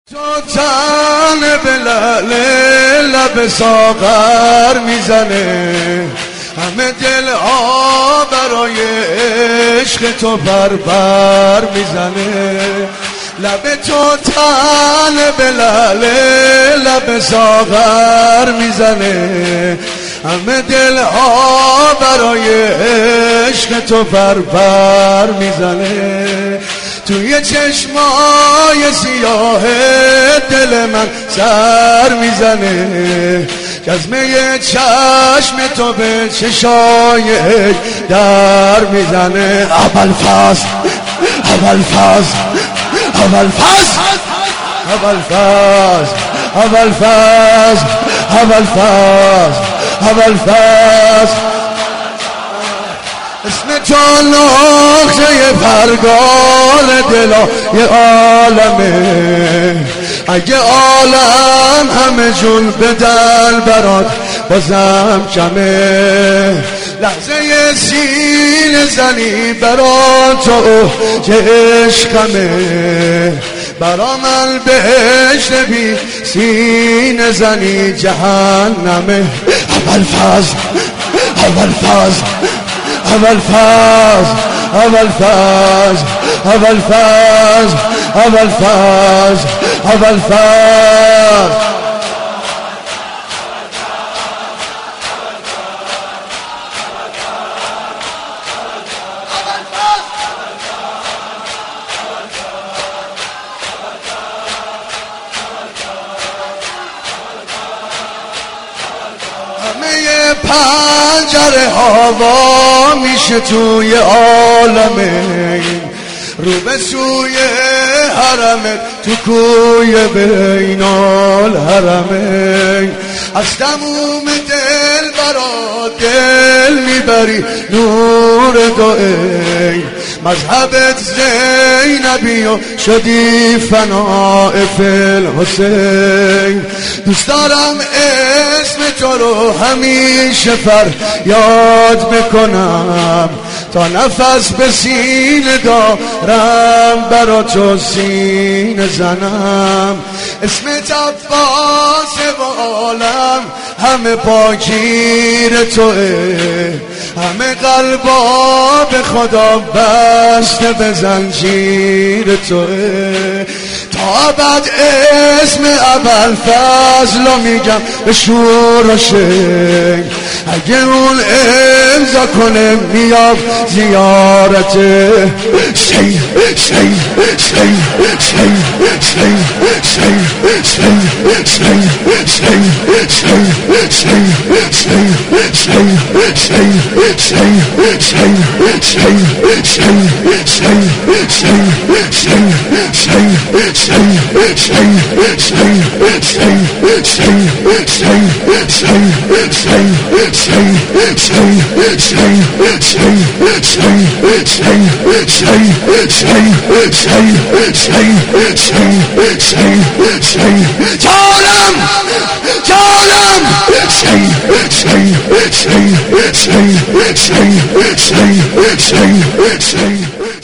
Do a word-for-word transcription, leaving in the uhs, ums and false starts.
تو تن به لعل لب ساغر میزنه، همه دل ها برای عشق تو بربر میزنه. لب تو تن به لعل لب ساغر میزنه، همه دل ها برای عشق تو بربر میزنه. توی چشمای سیاه دل من سر میزنه، جزمه چشم تو به چشای در میزنه. اول فصل اول فصل اول فصل اول فصل اول فصل اول فصل اول فصل اسم تو نقطه پرگار دلا یه عالمه. اگه عالم همه جون بدن برات بازم کمه. لحظه سینه زنی برات تو چه عشقمه، برا من بهشت بی سینه زنی جهنمه. اول فصل اول فصل اول فصل اول فصل اول فصل اول فصل اول فصل همه پنجره هوا میشه توی عالمه، رو به سوی حرمت تو کوی بین الحرمین. از تموم دل برا دل میبری نور دوئین. مذهبت زینبی و شدی فناء فی الحسین. دوست دارم اسم تو رو همیشه فریاد بکنم، تا نفس به سینه دارم برا تو سینه زنم. اسمت عباس و عالم همه پاکیر توه، همه قلبا به خدا بسته به زنجیر توه. تا ابد اسم اول فضل رو میگم به شور و شنگ، اگه اون امضا کنه میام زیارت شی شی شی شی شی شی شی شی شی جانم جانم شی شی شی شی شی شی شی شی